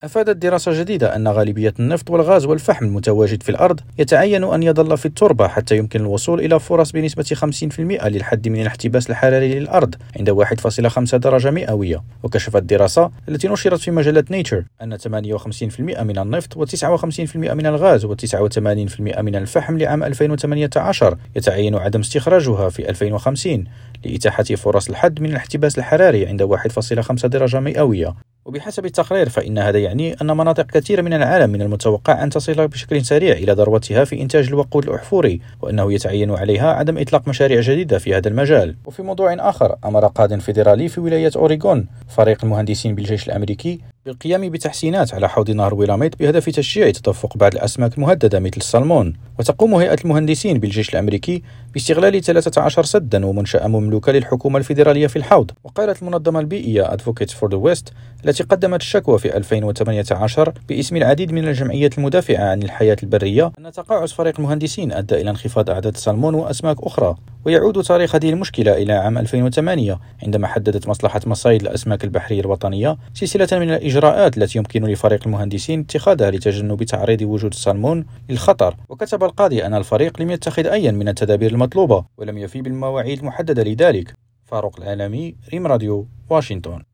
أفادت دراسة جديدة أن غالبية النفط والغاز والفحم المتواجد في الأرض يتعين أن يظل في التربة حتى يمكن الوصول إلى فرص بنسبة 50% للحد من الاحتباس الحراري للأرض عند 1.5 درجة مئوية. وكشفت الدراسة التي نشرت في مجلة نيتشر أن 58% من النفط و59% من الغاز و89% من الفحم لعام 2018 يتعين عدم استخراجها في 2050 لإتاحة فرص الحد من الاحتباس الحراري عند 1.5 درجة مئوية. وبحسب التقرير فإن هذا يعني أن مناطق كثيرة من العالم من المتوقع أن تصل بشكل سريع إلى ذروتها في إنتاج الوقود الأحفوري، وأنه يتعين عليها عدم إطلاق مشاريع جديدة في هذا المجال. وفي موضوع آخر، أمر قاض فيدرالي في ولاية أوريغون فريق المهندسين بالجيش الأمريكي بالقيام بتحسينات على حوض نهر ويلاميت بهدف تشجيع تدفق بعض الأسماك المهددة مثل السلمون. وتقوم هيئة المهندسين بالجيش الأمريكي باستغلال 13 سدا ومنشأة مملوكة للحكومة الفيدرالية في الحوض. وقالت المنظمة البيئية Advocates for the West التي قدمت الشكوى في 2018 باسم العديد من الجمعيات المدافعة عن الحياة البرية أن تقاعس فريق المهندسين أدى إلى انخفاض أعداد السلمون وأسماك أخرى. ويعود تاريخ هذه المشكلة إلى عام 2008 عندما حددت مصلحة مصايد الأسماك البحرية الوطنية سلسلة من الإجراءات التي يمكن لفريق المهندسين اتخاذها لتجنب تعريض وجود السلمون للخطر. وكتب القاضي أن الفريق لم يتخذ أي من التدابير المطلوبة ولم يفي بالمواعيد المحددة لذلك. فاروق العالمي، ريم راديو، واشنطن.